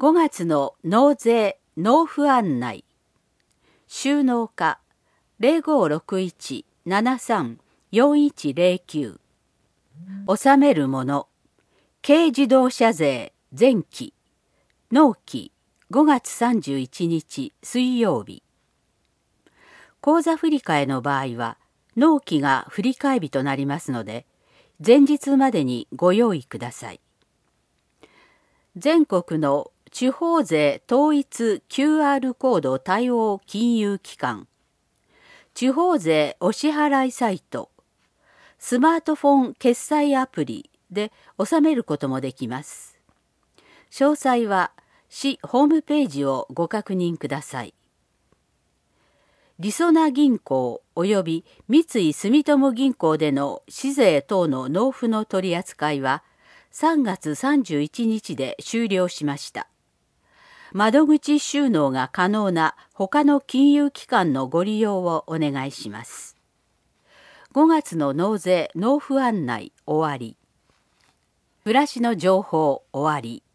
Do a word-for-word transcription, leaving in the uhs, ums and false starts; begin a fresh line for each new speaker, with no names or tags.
ごがつの納税納付案内。収納課 ゼロごろくいち ななさん よんいちゼロきゅう。納めるもの軽自動車税前期納期ごがつさんじゅういちにち水曜日。口座振替の場合は納期が振替日となりますので、前日までにご用意ください。全国の地方税統一 キューアール コード対応金融機関、地方税お支払いサイト、スマートフォン決済アプリで納めることもできます。詳細は市ホームページをご確認ください。りそな銀行及び三井住友銀行での市税等の納付の取り扱いはさんがつさんじゅういちにちで終了しました。窓口収納が可能な他の金融機関のご利用をお願いします。ごがつの納税納付案内終わり。暮らしの情報終わり。